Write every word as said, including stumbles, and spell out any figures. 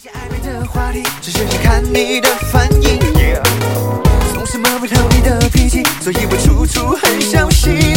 些暧昧的话题，只是想看你的反应。总是摸不透你的脾气，所以我处处很小心。